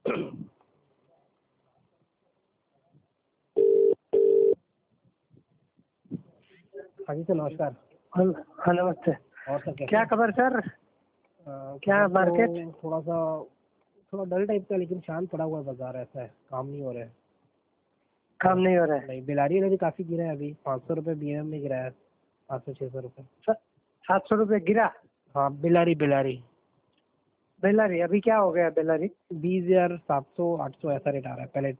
हाँ जी सर, नमस्कार। हाँ नमस्ते। और सर क्या खबर सर? क्या मार्केट? थोड़ा डल टाइप का, लेकिन शांत पड़ा हुआ बाजार ऐसा है, काम नहीं हो रहा है। काम नहीं हो रहा है? नहीं, बिलारी ने भी काफी गिरा है अभी, 500 रुपये BM में गिरा है, 500-600 रुपये। 700 रुपये गिरा? हाँ, बिलारी बेलारी अभी क्या हो गया? बेलारी 20,700-800 ऐसा रेट आ रहा है पैलेट।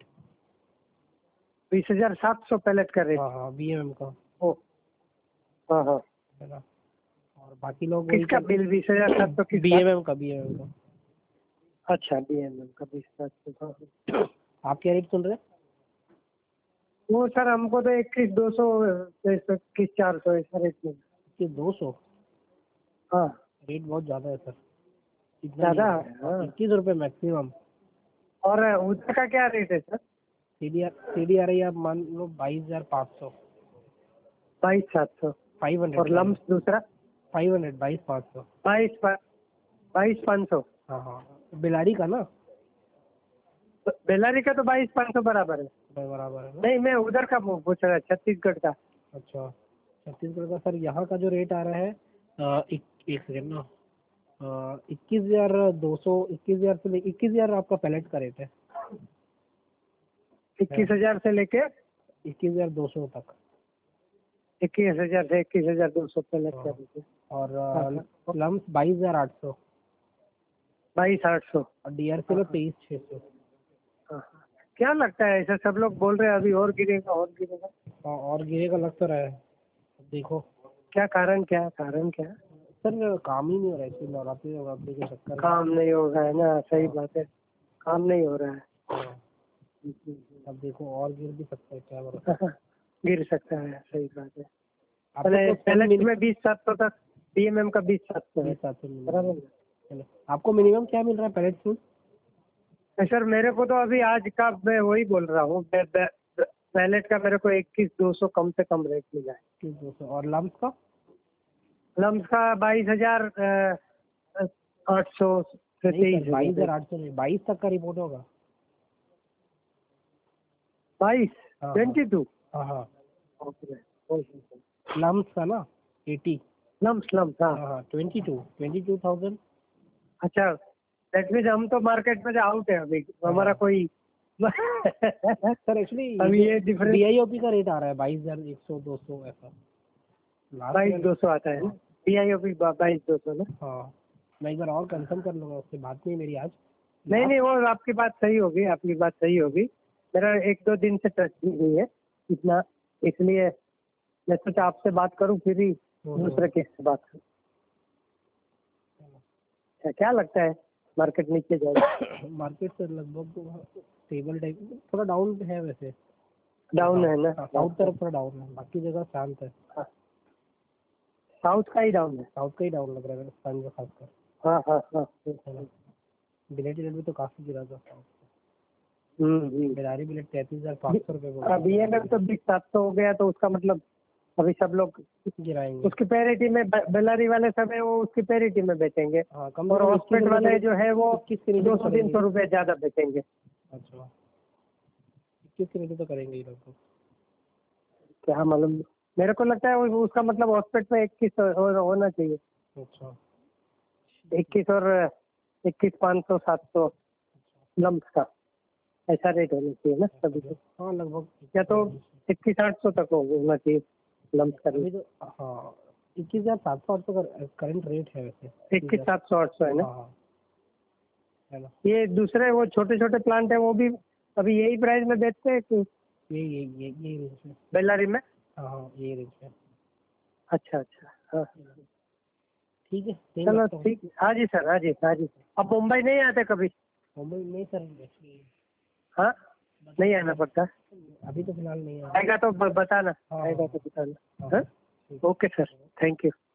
20,700 पैलेट का रेट? हाँ, BM का। ओ हाँ हाँ। है ना। और बाकी लोग किसका बिल 20,700 किसका? BM का। अच्छा, BMM का 20,700। आप क्या रेट सुन रहे हैं? वो सर हमको तो 21,200 21,400 ऐसा रेट मिला। 21,200? हाँ, रेट बहुत ज्यादा है सर, इतना ज्यादा नहीं है। है। हाँ। 21 रुपये मैक्सिमम। और उधर का क्या रेट है सर? सीडी आ रही है, आप मान लो 22,500। 22,700। 500। और लम्स दूसरा? 500, 22,500। 22,500। हाँ हाँ, बिलारी का ना? बेलारी का तो 22,500 बराबर है। बराबर है ना? नहीं, मैं उधर का पूछ रहा, छत्तीसगढ़ का। अच्छा, छत्तीसगढ़ का सर यहाँ का जो रेट आ रहा है, एक सेकेंड ना, 21,200, 21,000 आपका पैलेट का रेट है। 21,000 से लेके 21,200 तक। 21,000 से 21,200 पैलेट का रेट है। और हाँ। लम्स 22,800। 22,800। और DRC लो 23,600। हाँ। क्या लगता है, ऐसा सब लोग बोल रहे हैं अभी और गिरेगा और गिरेगा? हाँ, और गिरेगा लग तो रहा है, देखो। क्या कारण क्या सर काम ही नहीं हो रहा है, इसलिए नवरात्रि के चक्कर में। काम नहीं हो रहा है ना? सही बात है, काम नहीं हो रहा है। हाँ, अब देखो और गिर भी सकता है, क्या भरोसा। गिर सकता है, सही बात है। आपको पैलेट में 20,700 तक, BMM का 20,700 है। 20,700 बराबर। आपको मिनिमम क्या मिल रहा है पैलेट फूड? सर मेरे को तो अभी आज का मैं वही बोल रहा हूँ, पैलेट का मेरे को 21,200 कम से कम रेट मिला है। 21,200। और लम्स का? लम्स का 22,800 से 23,000। 22,800 नहीं, 22 तक का रिपोर्ट होगा। 22? हाँ 22? हाँ हाँ। ओके। लम्स का ना 80। लम्स हाँ। हाँ, 22,000। अच्छा, दैट मीन्स हम तो मार्केट में आउट है अभी, हमारा कोई सर एक्चुअली अभी ये डिफरेंस BIOP का रेट आ रहा है 22,100, 200 ऐसा। 22,200 आता है ना? BIOP 22,200 ना? हाँ, मैं एक बार और कंफर्म कर लूंगा, उससे बात नहीं मेरी आज। नहीं, वो आपकी बात सही होगी। मेरा 1-2 दिन से टच नहीं है इतना, इसलिए मैं सोचा आपसे बात करूं, फिर ही दूसरे केस से बात करूं। क्या लगता है मार्केट नीचे जाएगा? मार्केट से लगभग स्टेबल टाइप, थोड़ा डाउन है वैसे। डाउन है ना? साउथ तरफ थोड़ा डाउन है, बाकी जगह शांत है। साउथ का ही डाउन है? साउथ का ही डाउन लग रहा है राजस्थान का खासकर। हाँ। बिलेट रेट भी तो काफी गिरा था साउथ। बिलारी बिलेट 33,500 रुपये बोल रहा है। BMM तो 20,700 हो गया, तो उसका मतलब अभी सब लोग गिराएंगे उसकी पैरिटी में, बेलारी वाले सब है वो उसकी पैरिटी में बेचेंगे। हाँ, कम और हॉस्पिटल वाले जो है वो 200-300 रुपए ज्यादा बेचेंगे। अच्छा, 21 की रेट तो करेंगे ही लोग। क्या मालूम, मेरे को लगता है उसका मतलब हॉस्पिटल में 21 होना चाहिए। अच्छा, 21 और 21,500 700 लम्स का ऐसा रेट होना चाहिए ना सभी को। हाँ लगभग, या तो 21,800 तक होना चाहिए लम्स का रेट। हाँ 21,700 का करंट रेट है वैसे। 21,700-800 है ना? हाँ, है ना। ये दूसरे वो छोटे प्लांट है, वो भी अभी यही प्राइस में बेचते हैं कि ये रेंज में। बेलारी में? हाँ, ये रेंज में। अच्छा। हाँ, ठीक है, चलो ठीक। हाँ जी सर। अब मुंबई नहीं आते कभी? मुंबई नहीं सर एक्चुअली। हाँ, नहीं आना पड़ता? अभी तो फिलहाल नहीं आएगा तो बताना। आएगा तो बताना। हाँ, ओके सर, थैंक यू।